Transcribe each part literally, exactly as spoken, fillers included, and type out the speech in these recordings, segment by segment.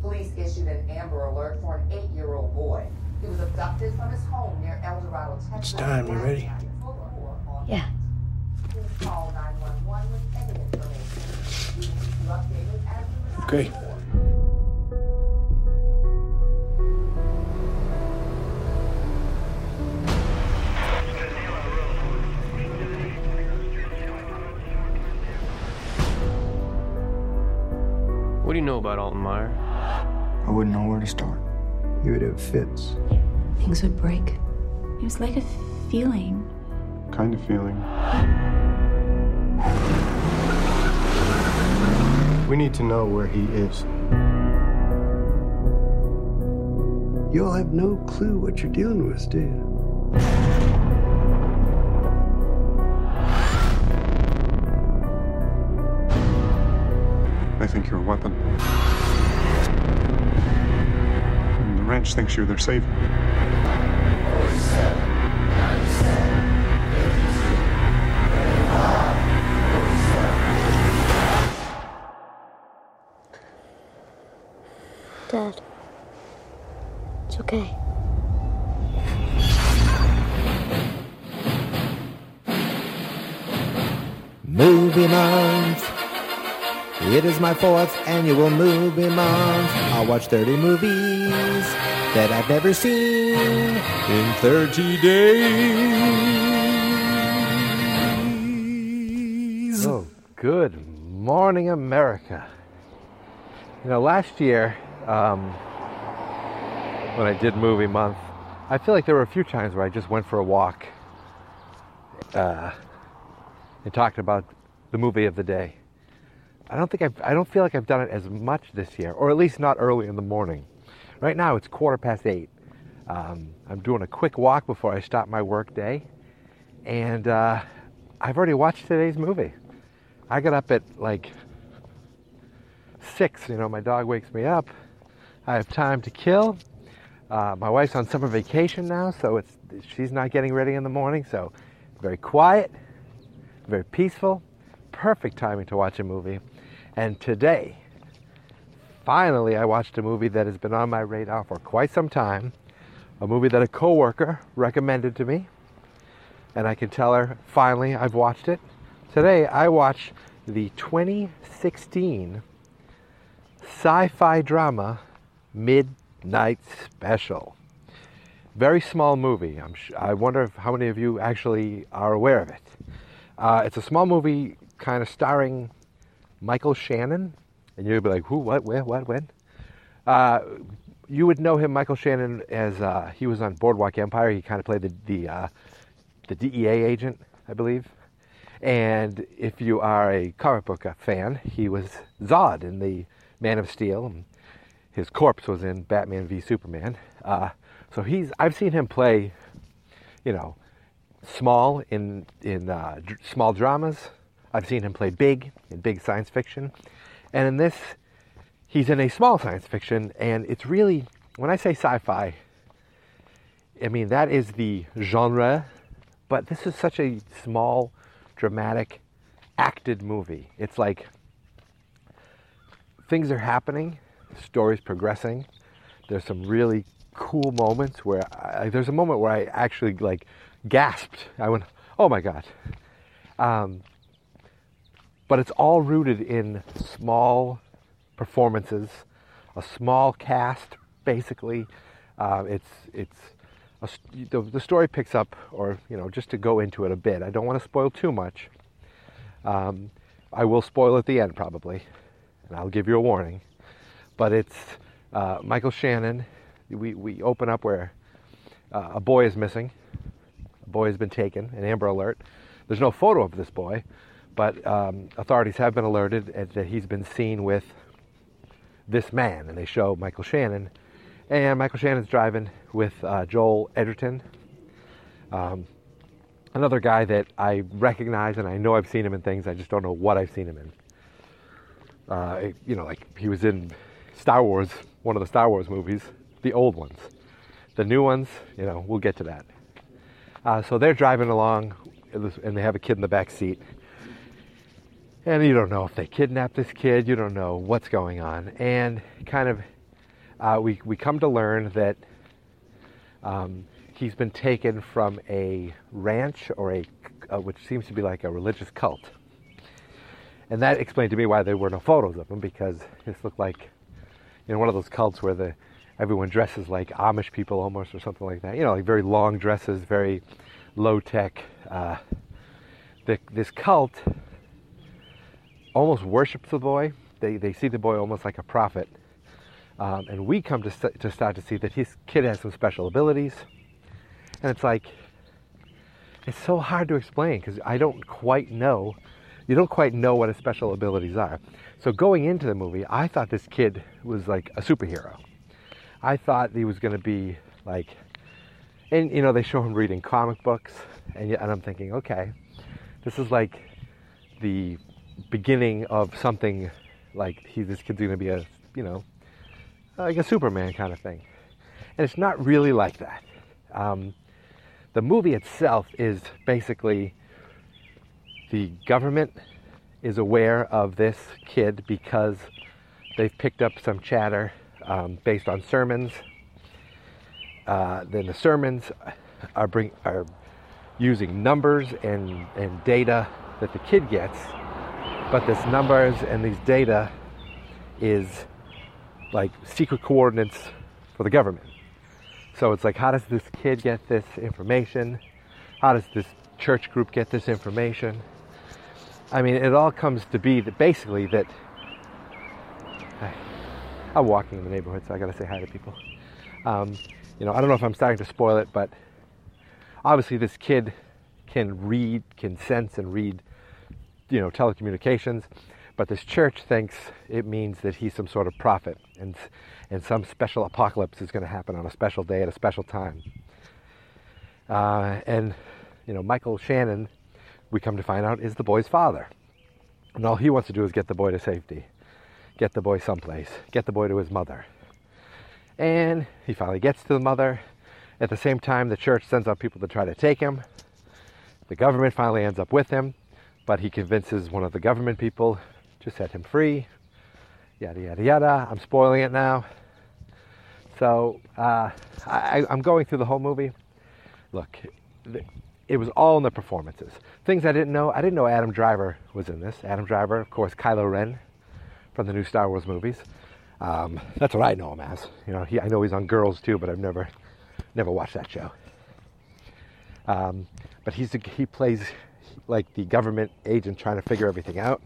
Police issued an Amber Alert for an eight-year-old boy. He was abducted from his home near El Dorado, Texas. It's time. You ready? Yeah. Please call nine one one with any information. We will keep you updated as we Okay. What do you know about Alton Meyer? I wouldn't know where to start. You would have fits. Things would break. It was like a feeling. Kind of feeling. We need to know where he is. You'll have no clue what you're dealing with, do you? They think you're a weapon. And the ranch thinks you're their savior. Dad, it's okay. Movie month. It is my fourth annual movie month. I'll watch thirty movies that I've never seen in thirty days. Oh, good morning, America. You know, last year, um, when I did movie month, I feel like there were a few times where I just went for a walk uh, and talked about the movie of the day. I don't think I've, I don't feel like I've done it as much this year, or at least not early in the morning. Right now it's quarter past eight. Um, I'm doing a quick walk before I start my work day, and uh, I've already watched today's movie. I got up at like six. You know, my dog wakes me up. I have time to kill. Uh, my wife's on summer vacation now, so it's she's not getting ready in the morning. So very quiet, very peaceful, perfect timing to watch a movie. And today, finally, I watched a movie that has been on my radar for quite some time. A movie that a coworker recommended to me, and I can tell her finally I've watched it. Today, I watched the twenty sixteen sci-fi drama Midnight Special. Very small movie. I'm sh- I wonder if, how many of you actually are aware of it. Uh, it's a small movie kind of starring Michael Shannon. And you'll be like, who, what, where, what, when? Uh, you would know him, Michael Shannon, as uh, he was on Boardwalk Empire. He kind of played the, the, uh, the D E A agent, I believe. And if you are a comic book fan, he was Zod in the Man of Steel. And his corpse was in Batman v Superman. Uh, so he's, I've seen him play, you know, small in in uh, dr- small dramas. I've seen him play big in big science fiction. And in this, he's in a small science fiction, and it's really, when I say sci-fi, I mean, that is the genre, but this is such a small, dramatic, acted movie. It's like things are happening, story's progressing. There's some really cool moments where I, there's a moment where I actually like gasped. I went, oh my God. Um, but it's all rooted in small performances, a small cast, basically. Uh, it's it's a, the, the story picks up, or you know, just to go into it a bit. I don't want to spoil too much. Um, I will spoil at the end probably, and I'll give you a warning. But it's uh, Michael Shannon. We we open up where uh, a boy is missing. A boy has been taken, an Amber Alert. There's no photo of this boy, but um, authorities have been alerted that he's been seen with this man, and they show Michael Shannon. And Michael Shannon's driving with uh, Joel Edgerton, um, another guy that I recognize, and I know I've seen him in things. I just don't know what I've seen him in. Uh, you know, like he was in Star Wars, one of the Star Wars movies, the old ones. The new ones, you know, we'll get to that. Uh, so they're driving along, and they have a kid in the back seat. And you don't know if they kidnapped this kid. You don't know what's going on. And kind of uh, we, we come to learn that um, he's been taken from a ranch or a, uh, which seems to be like a religious cult. And that explained to me why there were no photos of him, because this looked like, you know, one of those cults where the everyone dresses like Amish people almost, or something like that. You know, like very long dresses, very low tech. Uh, the, this cult almost worships the boy. They they see the boy almost like a prophet. Um, and we come to st- to start to see that his kid has some special abilities. And it's like, it's so hard to explain because I don't quite know. You don't quite know what his special abilities are. So going into the movie, I thought this kid was like a superhero. I thought he was going to be like, and you know, they show him reading comic books, and, and I'm thinking, okay, this is like the beginning of something like he, this kid's going to be a, you know, like a Superman kind of thing. And it's not really like that. Um, the movie itself is basically the government is aware of this kid because they've picked up some chatter um, based on sermons. Uh, then the sermons are bring are using numbers and, and data that the kid gets, but this numbers and these data is like secret coordinates for the government. So it's like, how does this kid get this information? How does this church group get this information? I mean, it all comes to be that basically that I'm walking in the neighborhood, so I gotta say hi to people. Um, you know, I don't know if I'm starting to spoil it, but obviously this kid can read, can sense and read, you know, telecommunications. But this church thinks it means that he's some sort of prophet, and and some special apocalypse is going to happen on a special day at a special time. Uh, and you know, Michael Shannon, we come to find out, is the boy's father. And all he wants to do is get the boy to safety, get the boy someplace, get the boy to his mother. And he finally gets to the mother. At the same time, the church sends out people to try to take him. The government finally ends up with him, but he convinces one of the government people to set him free. Yada, yada, yada. I'm spoiling it now. So uh, I, I'm going through the whole movie. Look, it was all in the performances. Things I didn't know. I didn't know Adam Driver was in this. Adam Driver, of course, Kylo Ren from the new Star Wars movies. Um, that's what I know him as. You know, he, I know he's on Girls too, but I've never, never watched that show. Um, but he's he plays like the government agent trying to figure everything out.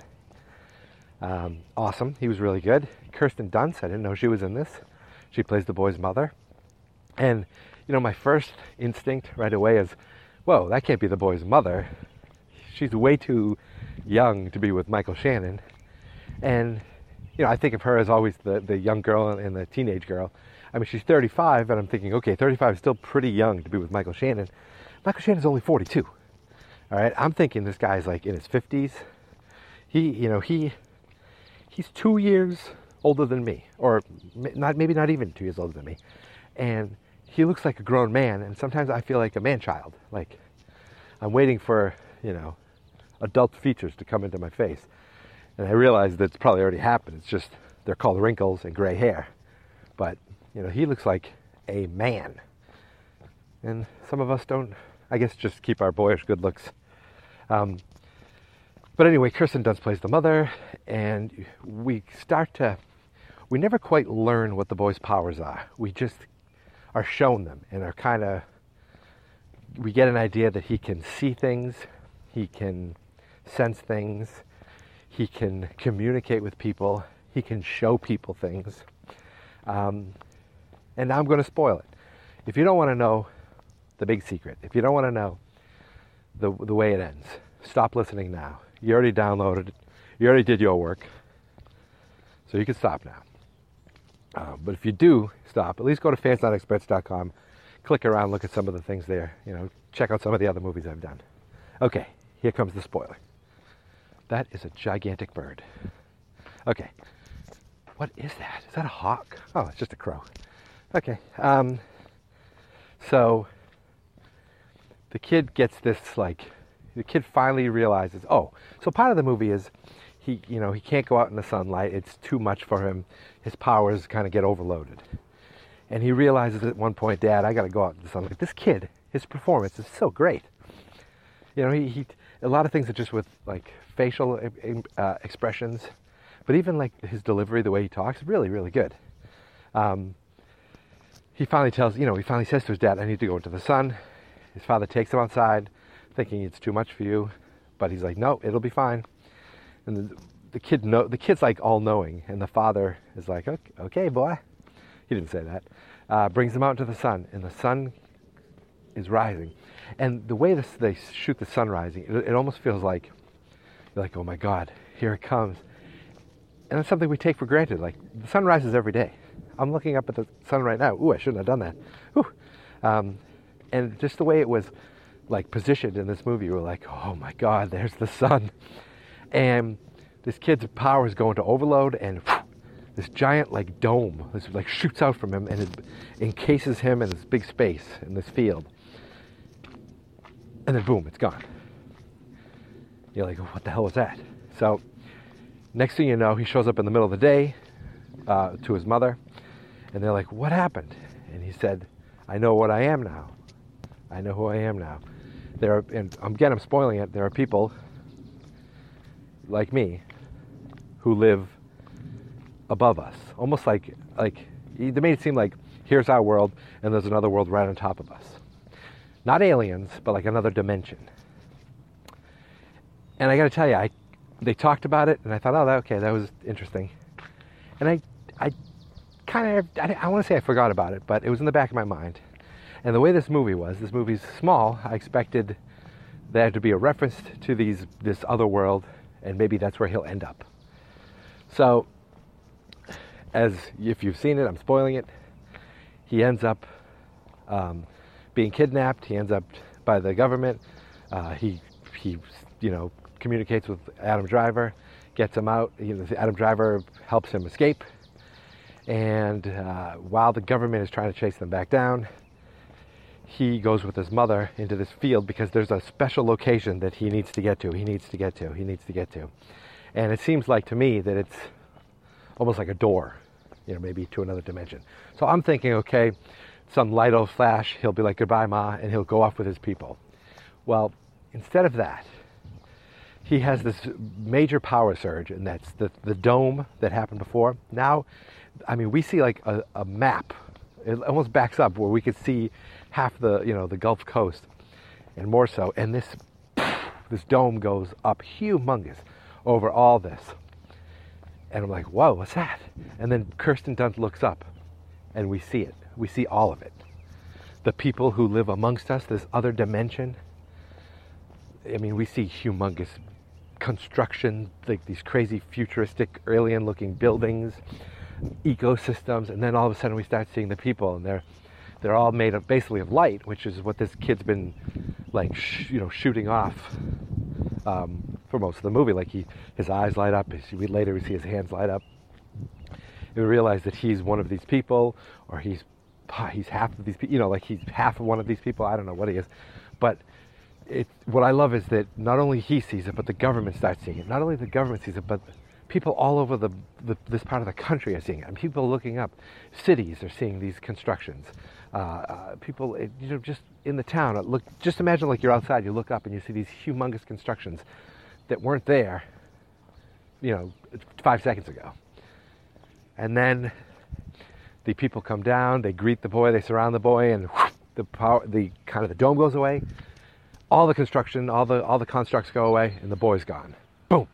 Um, awesome. He was really good. Kirsten Dunst, I didn't know she was in this. She plays the boy's mother. And, you know, my first instinct right away is, whoa, that can't be the boy's mother. She's way too young to be with Michael Shannon. And, you know, I think of her as always the, the young girl and the teenage girl. I mean, she's thirty-five, and I'm thinking, okay, thirty-five is still pretty young to be with Michael Shannon. Michael Shannon's only forty-two. All right, I'm thinking this guy's like in his fifties. He, you know, he, he's two years older than me, or not, maybe not even two years older than me. And he looks like a grown man, and sometimes I feel like a man-child. Like I'm waiting for, you know, adult features to come into my face. And I realize that it's probably already happened. It's just, they're called wrinkles and gray hair. But, you know, he looks like a man. And some of us don't, I guess, just keep our boyish good looks. Um, but anyway, Kirsten Dunst plays the mother, and we start to, we never quite learn what the boy's powers are. We just are shown them and are kind of, we get an idea that he can see things, he can sense things, he can communicate with people, he can show people things. Um, and now I'm going to spoil it. If you don't want to know the big secret, if you don't want to know the the way it ends, stop listening now. You already downloaded it. You already did your work. So you can stop now. Uh, but if you do stop, at least go to fans not experts dot com, click around, look at some of the things there. You know, check out some of the other movies I've done. Okay, here comes the spoiler. That is a gigantic bird. Okay. What is that? Is that a hawk? Oh, it's just a crow. Okay. Um, so the kid gets this, like, the kid finally realizes, oh, so part of the movie is he, you know, he can't go out in the sunlight. It's too much for him. His powers kind of get overloaded. And he realizes at one point, Dad, I got to go out in the sun. Like, this kid, his performance is so great. You know, he, he a lot of things are just with like facial uh, expressions, but even like his delivery, the way he talks, really, really good. Um, he finally tells, you know, he finally says to his dad, I need to go into the sun. His father takes him outside, thinking it's too much for you, but he's like, no, it'll be fine. And the, the kid, know, the kid's like all knowing, and the father is like, okay, okay boy. He didn't say that. Uh, brings him out into the sun, and the sun is rising. And the way this, they shoot the sun rising, it, it almost feels like, you're like, oh my God, here it comes. And it's something we take for granted. Like, the sun rises every day. I'm looking up at the sun right now. Ooh, I shouldn't have done that. Ooh. Um, and just the way it was like positioned in this movie, we're like, oh my God, there's the sun. And this kid's power is going to overload, and whew, this giant like dome, this like shoots out from him, and it encases him in this big space in this field. And then boom, it's gone. You're like, what the hell was that? So next thing you know, he shows up in the middle of the day uh, to his mother, and they're like, what happened? And he said, I know what I am now. I know who I am now. There are, and again, I'm spoiling it, there are people like me who live above us. Almost like, like they made it seem like here's our world and there's another world right on top of us. Not aliens, but like another dimension. And I got to tell you, I they talked about it, and I thought, oh, that, okay, that was interesting. And I, I kind of, I, I want to say I forgot about it, but it was in the back of my mind. And the way this movie was, this movie's small, I expected there to be a reference to these this other world, and maybe that's where he'll end up. So, as if you've seen it, I'm spoiling it, he ends up um, being kidnapped. He ends up by the government. Uh, he, he, you know, communicates with Adam Driver, gets him out. You know, Adam Driver helps him escape. And uh, while the government is trying to chase them back down, he goes with his mother into this field because there's a special location that he needs to get to, he needs to get to, he needs to get to. And it seems like to me that it's almost like a door, you know, maybe to another dimension. So I'm thinking, okay, some light will flash, he'll be like, goodbye, Ma, and he'll go off with his people. Well, instead of that, he has this major power surge, and that's the, the dome that happened before. Now, I mean, we see like a, a map. It almost backs up where we could see half the, you know, the Gulf Coast and more so. And this, this dome goes up humongous over all this. And I'm like, whoa, what's that? And then Kirsten Dunst looks up and we see it. We see all of it. The people who live amongst us, this other dimension. I mean, we see humongous construction, like these crazy futuristic alien looking buildings, ecosystems, and then all of a sudden we start seeing the people, and they're they're all made of basically of light, which is what this kid's been like, sh- you know, shooting off um, for most of the movie. Like he, his eyes light up. His, we later we see his hands light up. And we realize that he's one of these people, or he's he's half of these people. You know, like he's half of one of these people. I don't know what he is, but it. What I love is that not only he sees it, but the government starts seeing it. Not only the government sees it, but people all over the, the this part of the country are seeing it. And people looking up, cities are seeing these constructions. Uh, uh, people, you know, just in the town. Look, just imagine like you're outside. You look up and you see these humongous constructions that weren't there, you know, five seconds ago. And then the people come down. They greet the boy. They surround the boy, and whoosh, the power, the kind of the dome goes away. All the construction, all the all the constructs go away, and the boy's gone. Boom.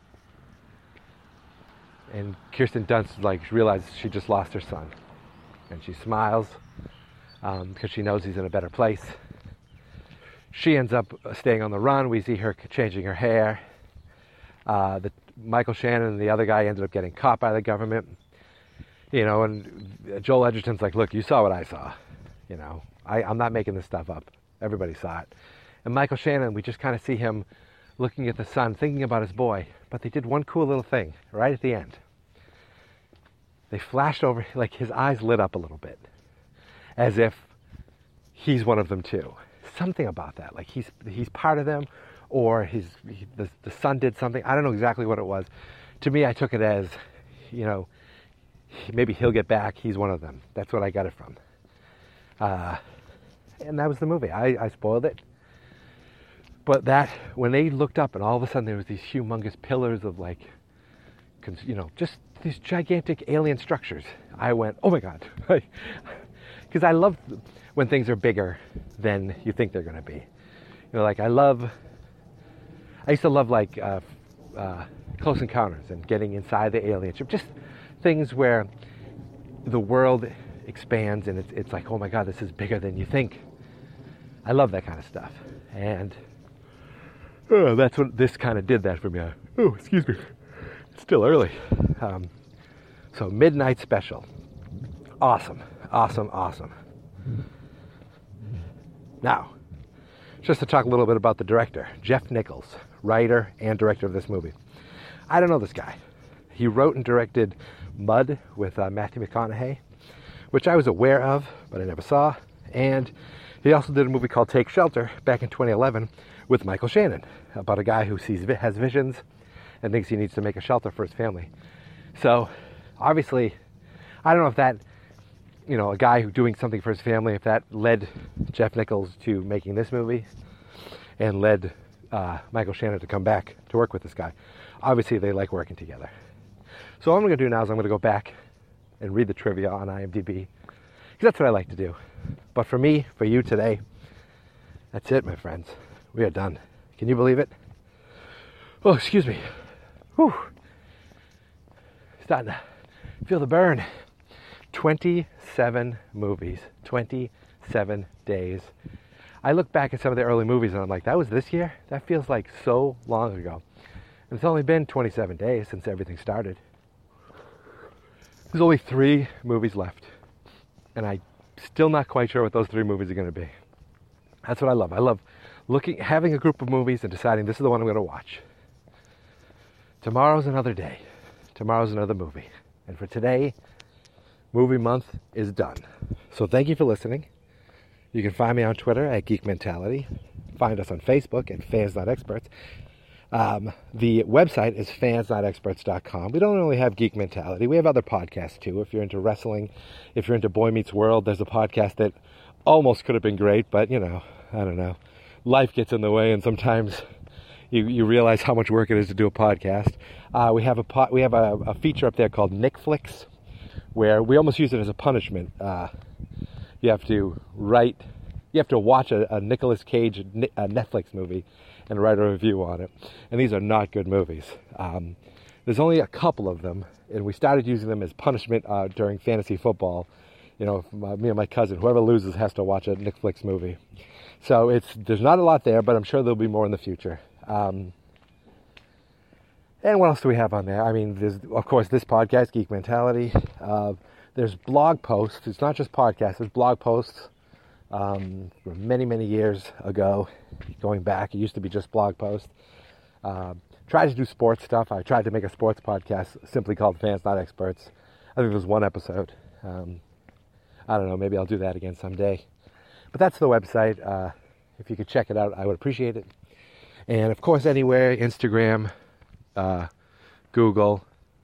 And Kirsten Dunst like realizes she just lost her son, and she smiles um, because she knows he's in a better place. She ends up staying on the run. We see her changing her hair. Uh, the Michael Shannon and the other guy ended up getting caught by the government. You know, and Joel Edgerton's like, "Look, you saw what I saw. You know, I, I'm not making this stuff up. Everybody saw it." And Michael Shannon, we just kind of see him looking at the sun, thinking about his boy. But they did one cool little thing right at the end. They flashed over, like his eyes lit up a little bit, as if he's one of them too. Something about that, like he's he's part of them, or his he, the the sun did something. I don't know exactly what it was. To me, I took it as, you know, maybe he'll get back. He's one of them. That's what I got it from. Uh, and that was the movie. I, I spoiled it. But that, when they looked up and all of a sudden there was these humongous pillars of like, you know, just these gigantic alien structures, I went, oh my God. Because I love when things are bigger than you think they're going to be. You know, like I love, I used to love like uh, uh, Close Encounters and getting inside the alien ship. Just things where the world expands and it's, it's like, oh my God, this is bigger than you think. I love that kind of stuff. And oh, that's what this kind of did that for me. Oh, excuse me. It's still early. Um, so Midnight Special. Awesome. Awesome, awesome. Now, just to talk a little bit about the director, Jeff Nichols, writer and director of this movie. I don't know this guy. He wrote and directed Mud with uh, Matthew McConaughey, which I was aware of, but I never saw. And he also did a movie called Take Shelter back in twenty eleven with Michael Shannon, about a guy who sees has visions and thinks he needs to make a shelter for his family. So, obviously, I don't know if that, you know, a guy who doing something for his family, if that led Jeff Nichols to making this movie and led uh, Michael Shannon to come back to work with this guy. Obviously, they like working together. So what I'm going to do now is I'm going to go back and read the trivia on IMDb, because that's what I like to do. But for me, for you today, that's it, my friends. We are done. Can you believe it? Oh, excuse me. Whew. Starting to feel the burn. twenty-seven movies, twenty-seven days. I look back at some of the early movies and I'm like, that was this year? That feels like so long ago. And it's only been twenty-seven days since everything started. There's only three movies left. And I'm still not quite sure what those three movies are going to be. That's what I love. I love looking, having a group of movies and deciding this is the one I'm going to watch. Tomorrow's another day. Tomorrow's another movie. And for today, Movie Month is done. So thank you for listening. You can find me on Twitter at Geek Mentality. Find us on Facebook at Fans Not Experts. Um, the website is fans not experts dot com. We don't only have Geek Mentality. We have other podcasts too. If you're into wrestling, if you're into Boy Meets World, there's a podcast that almost could have been great, but you know, I don't know. Life gets in the way, and sometimes you, you realize how much work it is to do a podcast. Uh, we have a po- we have a, a feature up there called Nickflix, where we almost use it as a punishment. Uh, you have to write, you have to watch a, a Nicolas Cage a Netflix movie and write a review on it. And these are not good movies. Um, there's only a couple of them, and we started using them as punishment uh, during fantasy football. You know, my, me and my cousin, whoever loses has to watch a Nickflix movie. So it's there's not a lot there, but I'm sure there'll be more in the future. Um, and what else do we have on there? I mean, there's, of course, this podcast, Geek Mentality. Uh, there's blog posts. It's not just podcasts. There's blog posts um, from many, many years ago, going back. It used to be just blog posts. Uh, tried to do sports stuff. I tried to make a sports podcast simply called Fans Not Experts. I think there was one episode. Um, I don't know. Maybe I'll do that again someday. But that's the website. Uh, if you could check it out, I would appreciate it. And, of course, anywhere, Instagram, uh, Google,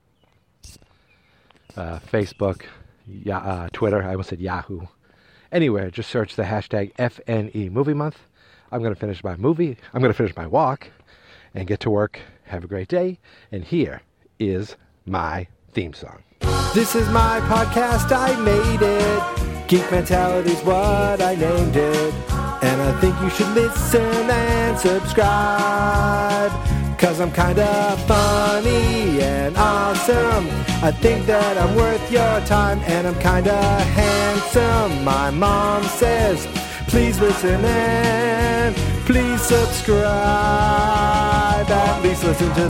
uh, Facebook, ya- uh, Twitter. I almost said Yahoo. Anywhere, just search the hashtag F N E Movie Month. I'm going to finish my movie. I'm going to finish my walk and get to work. Have a great day. And here is my theme song. This is my podcast. I made it. Geek Mentality's what I named it. And I think you should listen and subscribe, 'cause I'm kinda funny and awesome. I think that I'm worth your time, and I'm kinda handsome. My mom says, please listen and please subscribe. At least listen to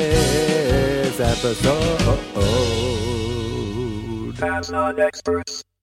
this episode. Fans Not Experts.